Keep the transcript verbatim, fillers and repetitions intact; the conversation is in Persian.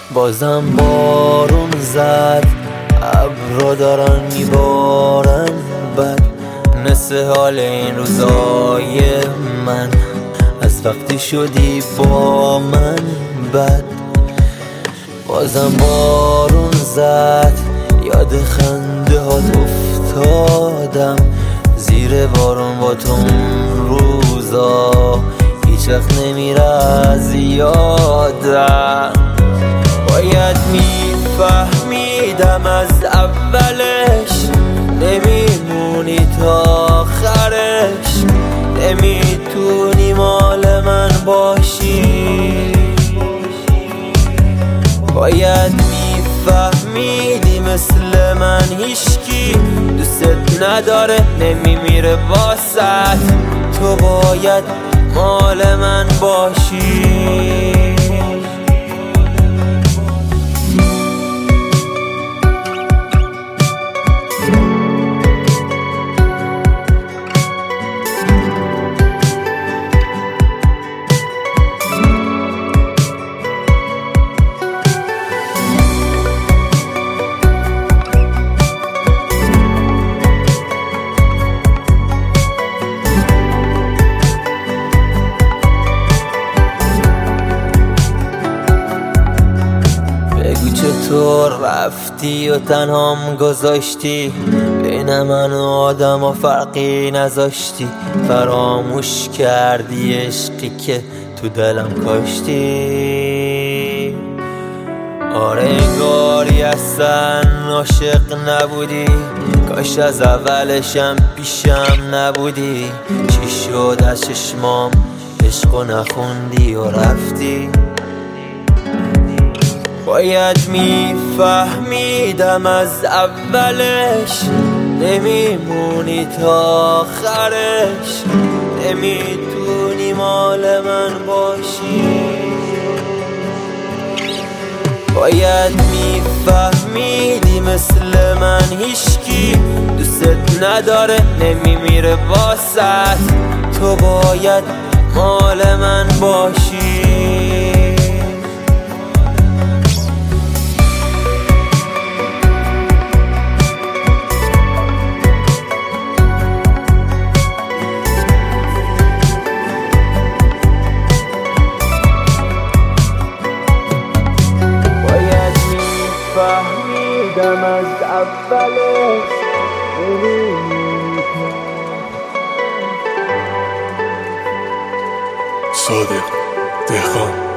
بازم بارون زد، ابرا دارن میبارن بد. مثل حال این روزای من از وقتی شدی با من بد. بازم بارون زد، یاد خنده هات افتادم. زیر بارون با تو روزا هیچ وقت نمیره از یادم. باید میفهمیدم از اولش نمیمونی تا آخرش. نمیتونی مال من باشی. باید میفهمیدی مثل من هیچکی دوست نداره، نمیمیره باست. تو باید مال من باشی. چطور رفتی و تنهام گذاشتی؟ بین من و آدم و فرقی نذاشتی. فراموش کردی عشقی که تو دلم کاشتی. آره انگاری اصلا عاشق نبودی. کاش از اولشم پیشم نبودی. چی شد از چشمام عشقو نخوندی و رفتی؟ باید میفهمیدم از اولش نمیمونی تا آخرش. نمیتونی مال من باشی. باید میفهمیدی مثل من هیچکی دوست نداره، نمیمیره باست. تو باید مال من باشی. فهمیدم از اولش صادق دهقان.